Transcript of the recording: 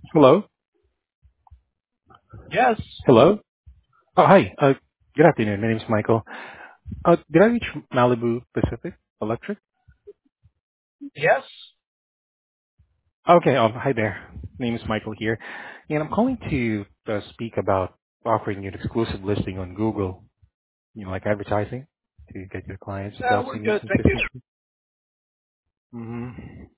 Hello? Yes. Hello? Oh, hi. Good afternoon. My name is Michael. Did I reach Malibu Pacific Electric? Yes. Okay, hi there. My name is Michael here. And I'm calling to speak about offering you an exclusive listing on Google, like advertising to get your clients to Yeah, sell we're senior good. Thank you. consistently. Mm-hmm.